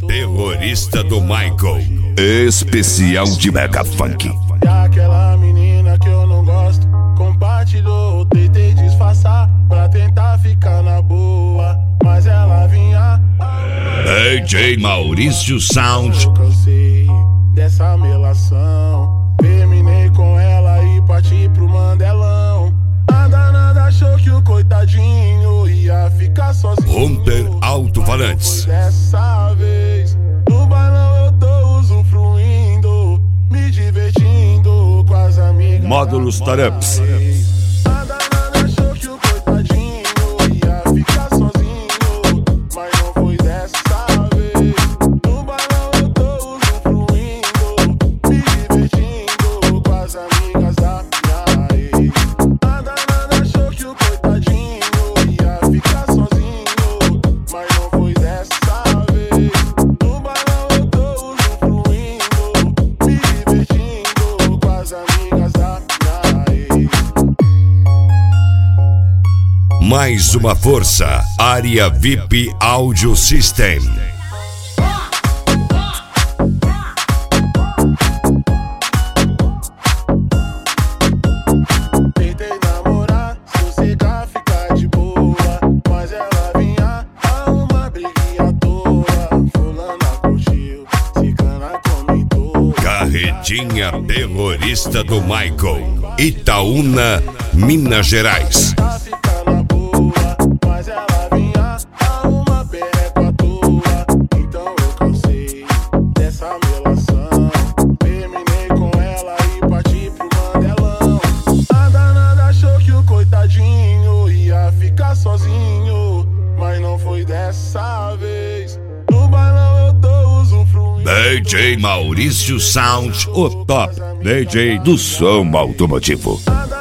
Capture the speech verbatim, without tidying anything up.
terrorista do Michael. Especial de Mega Funk. E aquela menina que eu não gosto compartilhou, tentei disfarçar pra tentar ficar na boa, mas ela vinha. D J Maurício Sound. Eu cansei dessa melação, terminei com ela e parti pro Mandelão. A danada achou que o coitadinho ia ficar sozinho. Hunter Alto-Falantes. Dessa vez no bailão eu tô usufruindo, me divertindo com as amigas. Módulos Tarups. A danada achou que o coitadinho ia ficar sozinho, mas não foi dessa vez. No bailão eu tô usufruindo, me divertindo com as amigas da minha ex. A danada achou que o coitadinho ia ficar sozinho, mas não foi dessa vez. No bailão eu tô usufruindo, me divertindo com as amigas da minha ex. Mais uma força. Área V I P Audio System. Tentei namorar, sossegar, ficar de boa, mas ela vinha a uma briguinha à toa. Fulana curtiu, ciclana comentou. Carretinha terrorista do Michael. Itaúna, Minas Gerais. Pra ficar na boa, mas ela vinha a uma perreco à toa. Então eu cansei dessa melação, terminei com ela e parti pro Mandelão. A danada achou que o coitadinho ia ficar sozinho, mas não foi dessa vez. No bailão eu tô usufruindo. D J Maurício Sound, o top D J do som automotivo. A